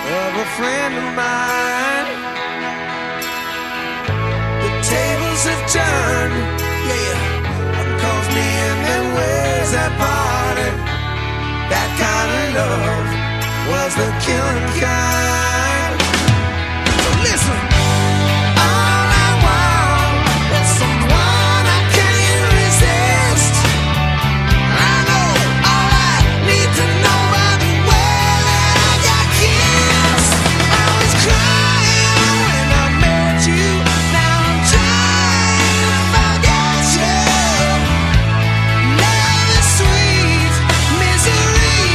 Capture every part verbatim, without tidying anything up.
of a friend of mine. The tables have turned, yeah. One calls me and then where's that party? That kind of love was the killing kind. So listen, all I want is someone I can't resist. I know all I need to know about the way that I got kissed. I was crying when I met you. Now I'm trying to forget you. Love is sweet misery.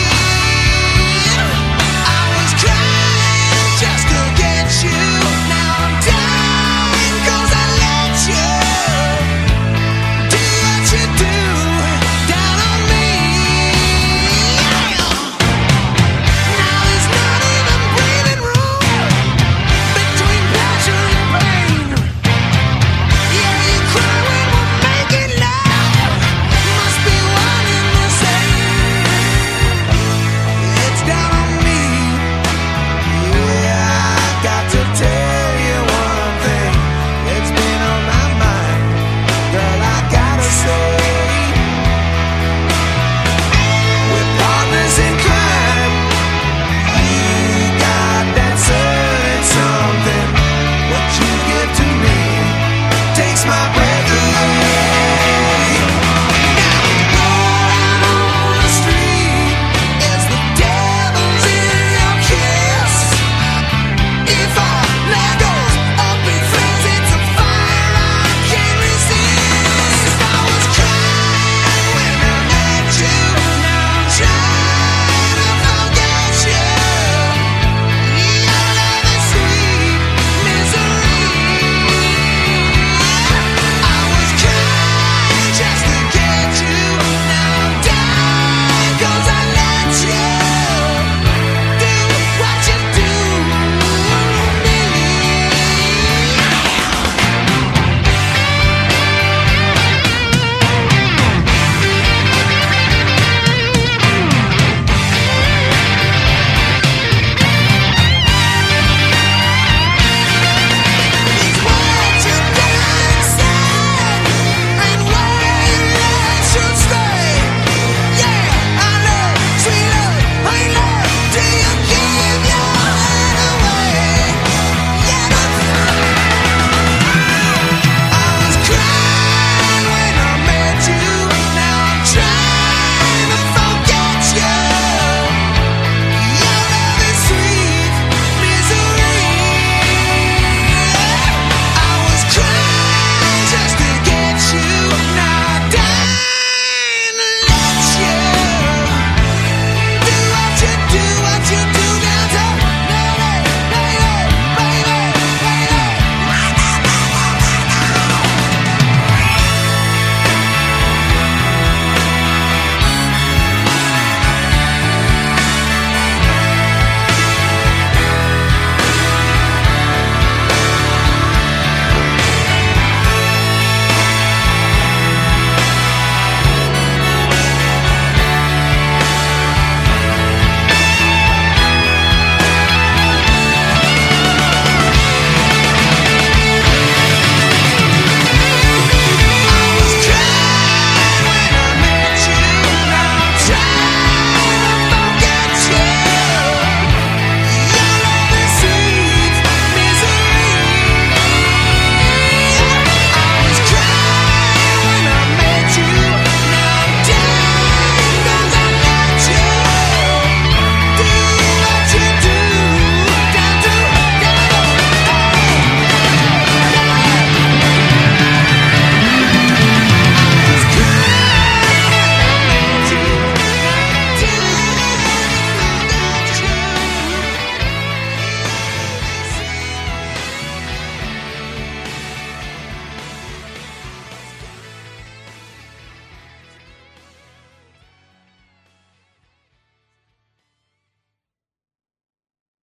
I was crying just to get you. Now I'm dying 'cause I let you do what you do down on me. Now there's not even breathing room between pleasure and pain. Yeah, you cry when we're making love. Must be one and the same. It's down on me. Yeah, I got to tell you one thing. It's been on my mind, girl. I gotta say, we're partners in crime. You got that certain something. What you give to me takes my breath